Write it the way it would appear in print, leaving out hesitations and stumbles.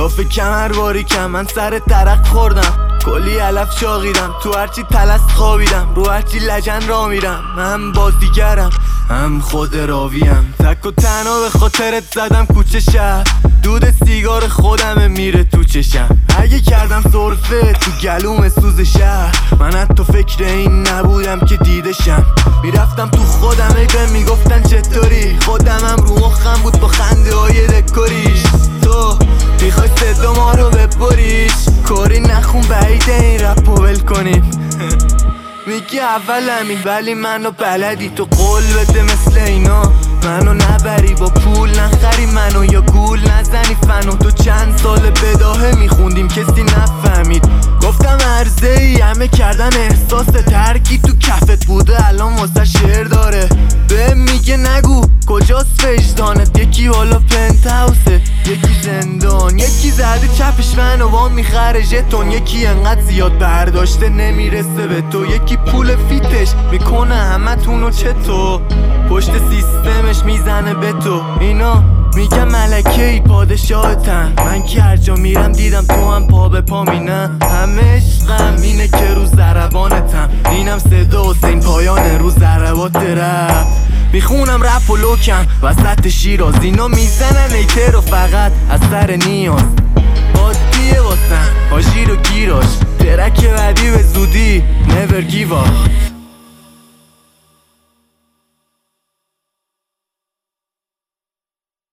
قیافه کمر باریکم، من سر درخت خوردم، کلی علف شاقیدم، تو هرچی تلست خوابیدم، رو هرچی لجن را میرم. من بازیگرم هم خود راویم، تک و تنها به خاطرت زدم کوچه شهر، دود سیگار خودمه میره تو چشم. اگه کردم سرفه تو گلوم سوز شهر، من حتی فکر این نبودم که دیدشم. میرفتم تو خودم ای به میگفتن چطوری، خودمم رو مخم بود با خنده های دکوریش. تو میخوای صدا ما رو ببریش، کاری نخون بعیده این رپ ول کنیم. میگی اولمی ولی منو بلدی، تو قول بده مثل اینا منو نبری، با پول نخری منو یا گول نزنی فنو. تو چند سال بداهه میخوندیم کسی نفهمید، گفتم عرضه ای همه کردن احساس ترکی تو کفت بوده الان واسه شعر داره. به میگه نگو کجاست وجدانت، یکی بالا پنت هاوسه یکی زندان، یکی زده چپش منو وام میخره ژتون، یکی انقدر زیاد برداشته نمیرسه به تو، یکی پول فیتش میکنه همه تونو چطور پشت سیستمش میزنه به تو. اینا میگم ملکه ای پادشاهتن، من که هر جا میرم دیدم تو هم پا به پا مینه، همه عشقم اینه که رو ضربانتم، اینم صدا حسین پایانه رو ضربات رپ. میخونم رپ و لوکم وسط شیراز، اینا میزنن ایتر و فقط از سر نیاز. عادیه واسن آژیر و گیراش، ترک بعدی به زودی never give up.